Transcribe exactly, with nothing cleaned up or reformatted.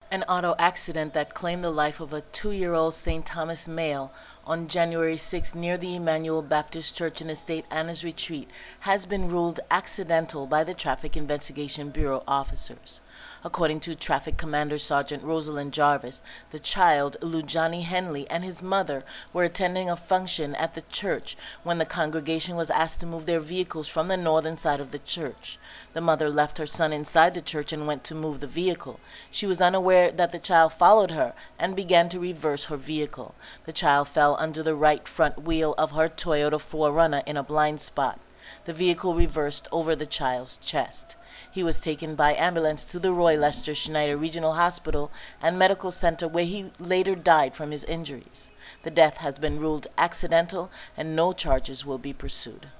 An auto accident that claimed the life of a two-year-old Saint Thomas male on January sixth near the Emmanuel Baptist Church in Estate Anna's Retreat has been ruled accidental by the Traffic Investigation Bureau officers. According to Traffic Commander Sergeant Rosalind Jarvis, the child, Lujani Henley, and his mother were attending a function at the church when the congregation was asked to move their vehicles from the northern side of the church. The mother left her son inside the church and went to move the vehicle. She was unaware that the child followed her and began to reverse her vehicle. The child fell under the right front wheel of her Toyota four runner in a blind spot. The vehicle reversed over the child's chest. He was taken by ambulance to the Roy Lester Schneider Regional Hospital and Medical Center, where he later died from his injuries. The death has been ruled accidental and no charges will be pursued.